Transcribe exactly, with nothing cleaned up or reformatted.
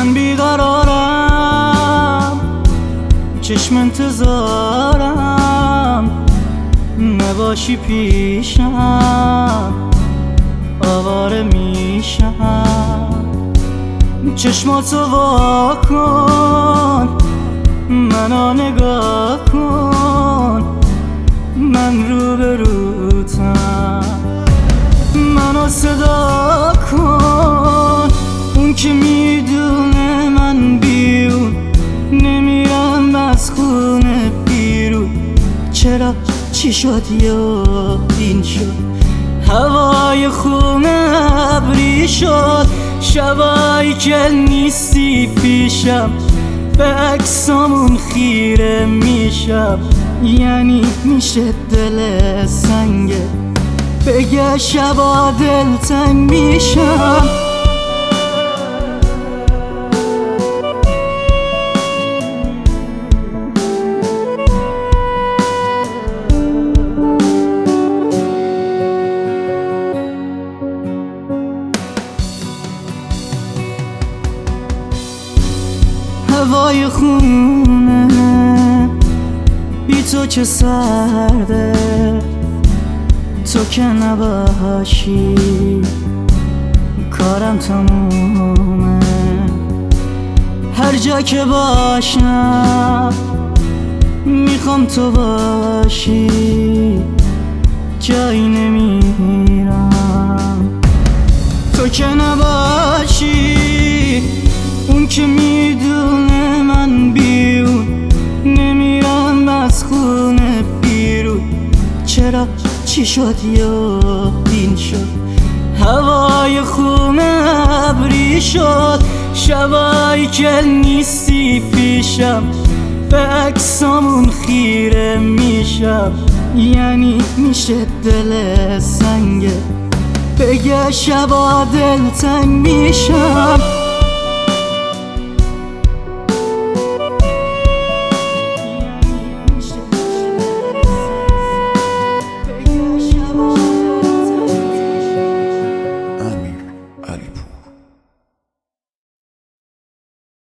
من بیقرارم، چشم انتظارم، نباشی پیشم آواره میشم. چشماتو وا کن، منو نگاه کن، من روبروتم. منو صدا کن، اون که میدونه من بیرون نمیرم از خونه بیرون. چرا چی شد یا این شد؟ هوای خونه ابری شد، شبایی که نیستی پیشم به عکسامون خیره میشم. یعنی میشه دل سنگه بگه شبا دلتنگ میشم. هوای خونه بی تو چه سرده، تو که نباشی کارم تمومه. هر جا که باشم میخوام تو باشی، جایی نمیرم تو که نباشی. اون که میدونه من بیرون نمیرم از خونه بیرون. چرا چی شد یا این شد؟ هوای خونه ابری شد، شبایی که نیستی پیشم به عکسامون خیره میشم. یعنی میشه دل سنگه بگه شبا دلتنگ میشم.